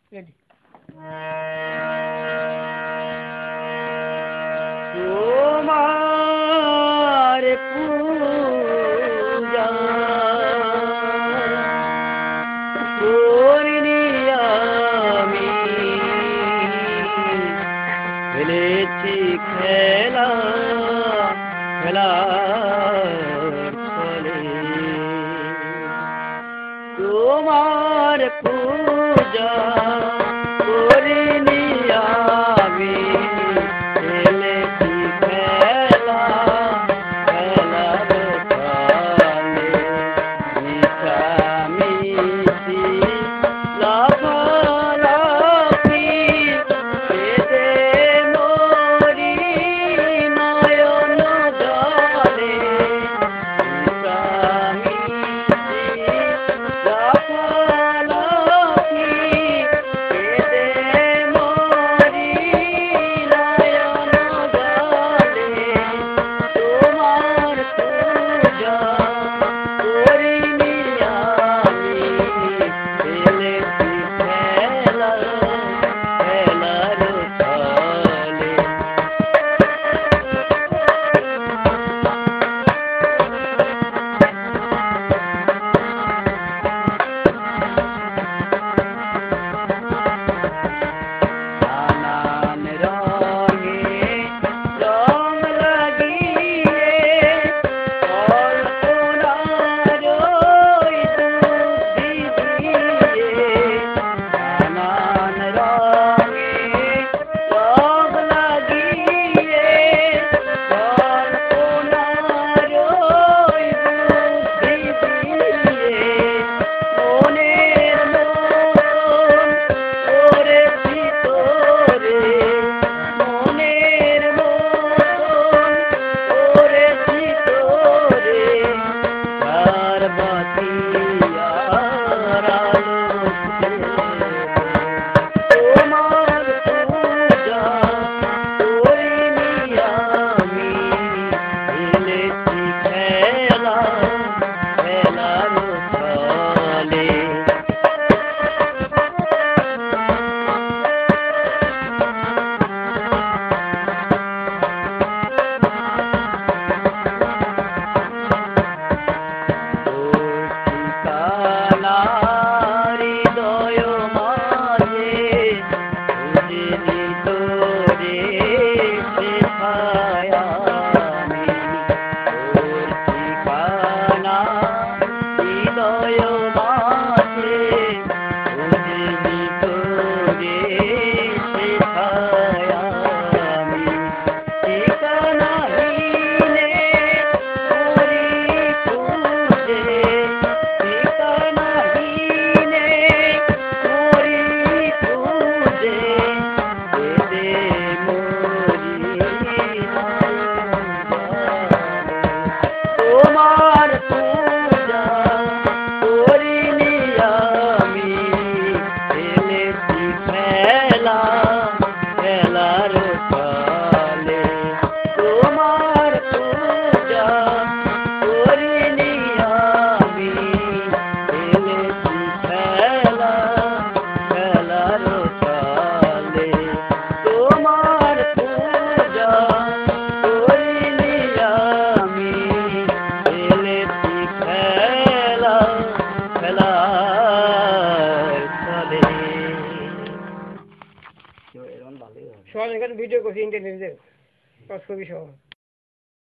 Ready. তোমার পূজা করিনি আমি, খেলেছি খেলা খেলার ছলে। তোমার পূজা করিনি আমি, খেলেছি খেলা খেলার ছলে। মিশামিশি লাফালাফি কেঁদে মরি নয়ন জলে। মিশামিশি লাফালাফি কেঁদে মরি নয়ন জলে। তোমার পূজা করিনি আমি, খেলেছি খেলা খেলার ছলে। নানান রঙে রং লাগিয়ে কল্পনার ওই বুদ্ধি দিয়ে। নানান রঙে রং লাগিয়ে কল্পনার ওই বুদ্ধি দিয়ে। মনের মতন করেছি তোরে, মনের মতন করেছি তোরে। আর বাতি আর আলোক তোমার পূজা করিনি আমি, খেলেছি খেলা খেলার ছলে। হৃদয় মাঝে খুঁজিনি তোরে কোথায় আমি। তোর ঠিকানা হৃদয় মাঝে খুঁজিনি তোরে কোথায় আমি। ঠিকানাহীনে করি খুঁজে, ঠিকানাহীনে করি খুঁজে। কেঁদে মরি নয়ন জলে। তোমার পূজা করিনি আমি, খেলেছি খেলা খেলার ছলে। তোমার পূজা করিনি আমি, খেলেছি খেলা খেলার ছলে। তোমার পূজা করিনি আমি, খেলেছি খেলা খেলার ছলে। সব এখানে ভিডিও করছি ইন্টারনেটে, খুবই সহজ।